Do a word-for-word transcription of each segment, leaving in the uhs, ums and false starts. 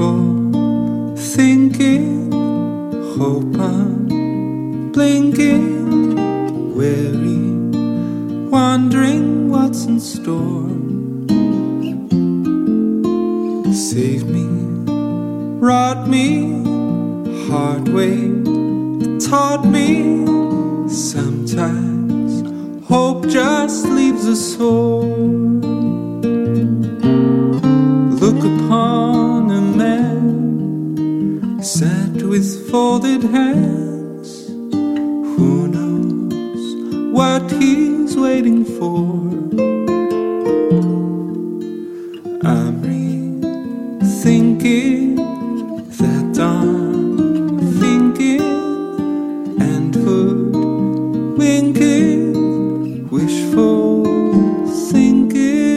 People thinking, hope I'm blinking, weary, wondering what's in store. Save me, wrought me, hard way, it taught me. Sometimes hope just leaves a sore. Look upon a man sat with folded hands. Who knows what he's waiting for? I'm rethinking that I'm thinking and hoodwinking, wishful thinking.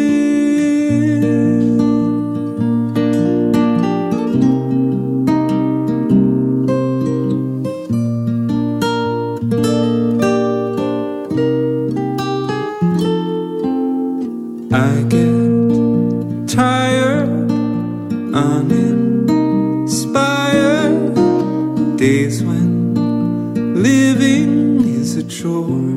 I get tired, uninspired, days when living is a chore.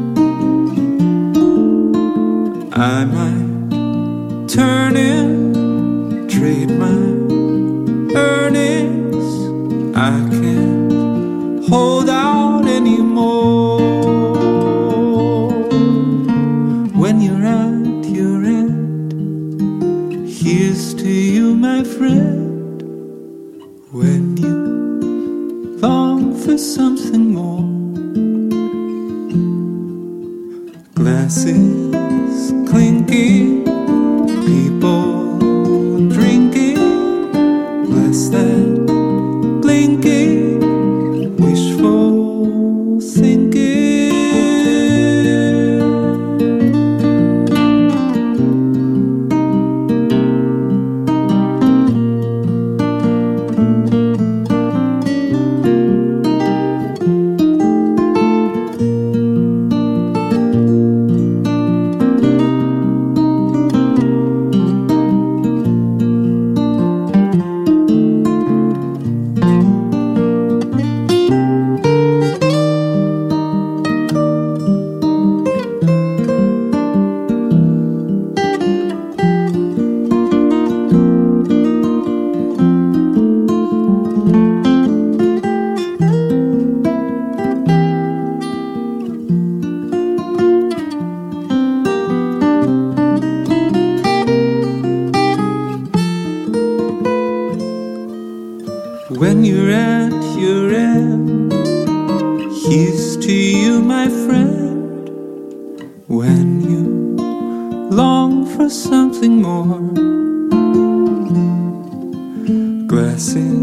I might turn in, trade my earnings. I can't hold out anymore. When you're at your end, here's to you, my friend. When you long for something more, glasses clinking, people drinking, bless that blinking, wishful thinking. When you're at your end, here's to you, my friend. When you long for something more, glasses